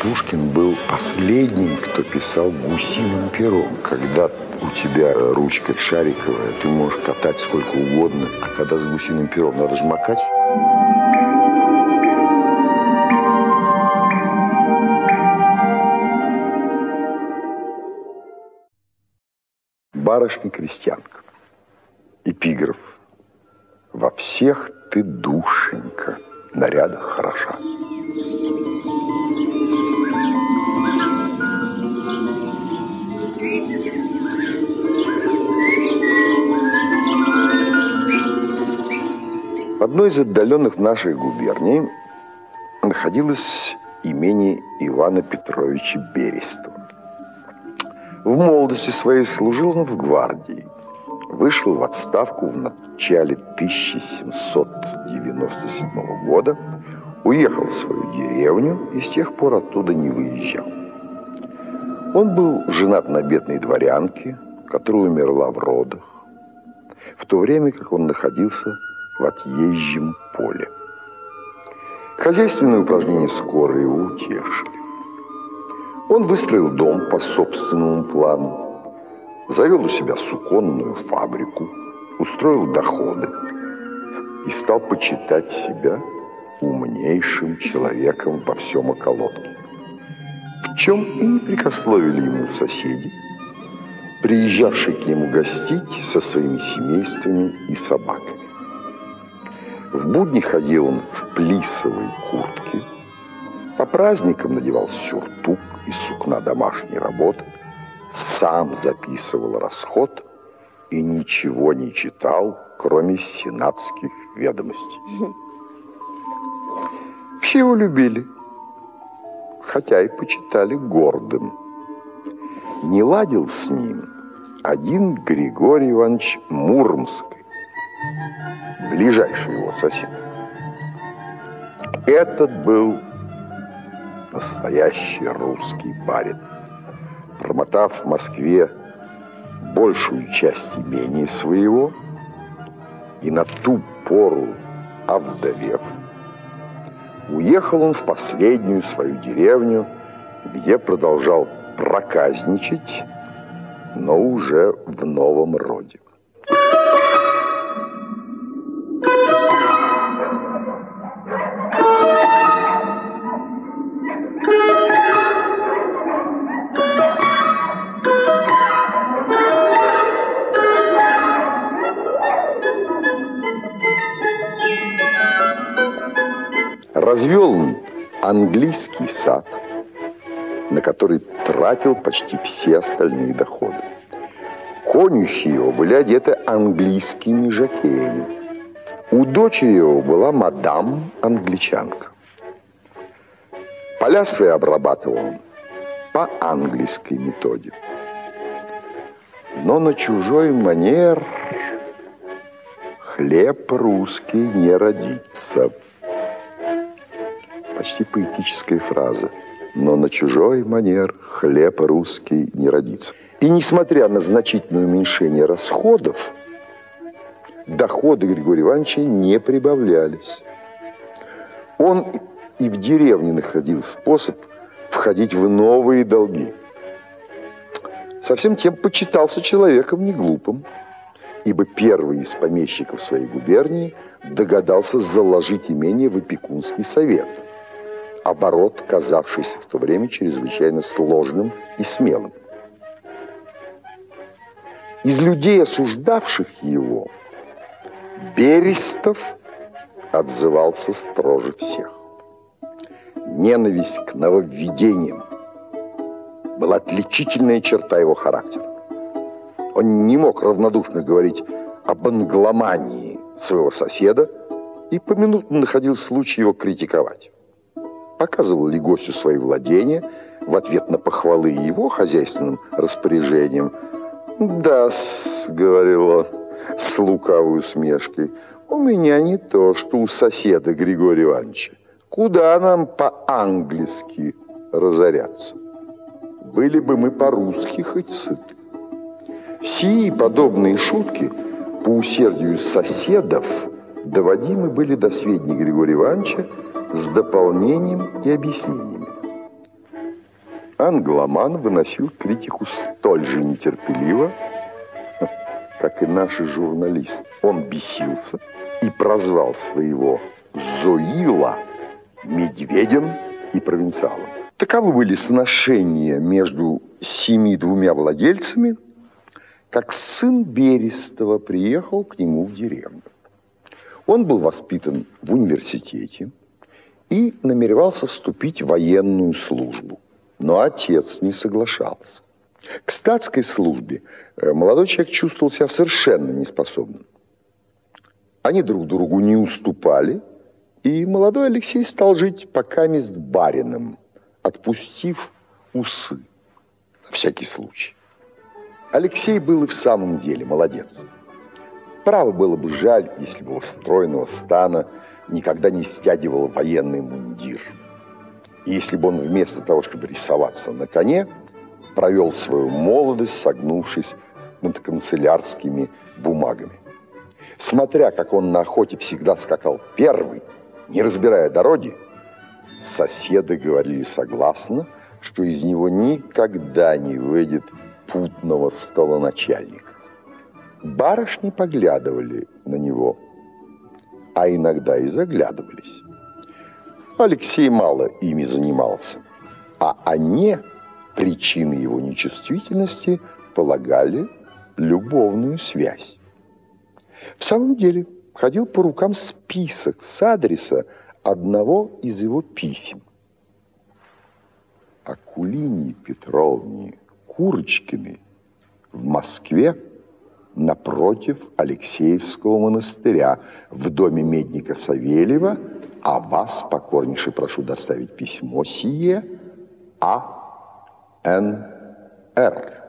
Пушкин был последним, кто писал гусиным пером. Когда у тебя ручка шариковая, ты можешь катать сколько угодно, а когда с гусиным пером надо же макать. Барышня-крестьянка. Эпиграф. Во всех ты, душенька, нарядах хороша. В одной из отдаленных наших губерний находилось имение Ивана Петровича Берестова. В молодости своей служил он в гвардии. Вышел в отставку в начале 1797 года, уехал в свою деревню и с тех пор оттуда не выезжал. Он был женат на бедной дворянке, которая умерла в родах, в то время как он находился в отъезжем поле. Хозяйственные упражнения скоро его утешили. Он выстроил дом по собственному плану, завел у себя суконную фабрику, устроил доходы и стал почитать себя умнейшим человеком во всем околотке, в чем и не прекословили ему соседи, приезжавшие к нему гостить со своими семействами и собаками. В будни ходил он в плисовой куртке, по праздникам надевал сюртук из сукна домашней работы, сам записывал расход и ничего не читал, кроме сенатских ведомостей. Все его любили, хотя и почитали гордым. Не ладил с ним один Григорий Иванович Муромский, ближайший его сосед. Этот был настоящий русский барин. Промотав в Москве большую часть имения своего и на ту пору овдовев, уехал он в последнюю свою деревню, где продолжал проказничать, но уже в новом роде. Развел он английский сад, на который тратил почти все остальные доходы. Конюхи его были одеты английскими жокеями. У дочери его была мадам англичанка. Поля свои обрабатывал он по английской методе. Но на чужой манер хлеб русский не родится. Почти поэтическая фраза. Но на чужой манер хлеб русский не родится. И несмотря на значительное уменьшение расходов, доходы Григория Ивановича не прибавлялись. Он и в деревне находил способ входить в новые долги. Совсем тем почитался человеком неглупым, ибо первый из помещиков своей губернии догадался заложить имение в опекунский совет, оборот, казавшийся в то время чрезвычайно сложным и смелым. Из людей, осуждавших его, Берестов отзывался строже всех. Ненависть к нововведениям была отличительная черта его характера. Он не мог равнодушно говорить об англомании своего соседа и поминутно находил случай его критиковать. Показывал ли гостю свои владения в ответ на похвалы его хозяйственным распоряжением. «Да-с», — говорил он с лукавой усмешкой, — «у меня не то, что у соседа Григория Ивановича. Куда нам по-английски разоряться? Были бы мы по-русски хоть сыты». Сии подобные шутки по усердию соседов доводимы были до сведения Григория Ивановича с дополнением и объяснениями. Англоман выносил критику столь же нетерпеливо, как и наши журналисты. Он бесился и прозвал своего Зоила медведем и провинциалом. Таковы были сношения между семи двумя владельцами, как сын Берестова приехал к нему в деревню. Он был воспитан в университете и намеревался вступить в военную службу, но отец не соглашался. К статской службе молодой человек чувствовал себя совершенно неспособным. Они друг другу не уступали, и молодой Алексей стал жить покамест барином, отпустив усы на всякий случай. Алексей был и в самом деле молодец. Право было бы жаль, если бы его стройного стана никогда не стягивал военный мундир. И если бы он вместо того, чтобы рисоваться на коне, провел свою молодость, согнувшись над канцелярскими бумагами. Смотря, как он на охоте всегда скакал первый, не разбирая дороги, соседи говорили согласно, что из него никогда не выйдет путного столоначальника. Барышни поглядывали на него, а иногда и заглядывались. Алексей мало ими занимался, а они причиной его нечувствительности полагали любовную связь. В самом деле ходил по рукам список с адреса одного из его писем. Акулине Петровне Курочкиной в Москве напротив Алексеевского монастыря в доме медника Савельева, а вас покорнейше прошу доставить письмо сие А.Н.Р.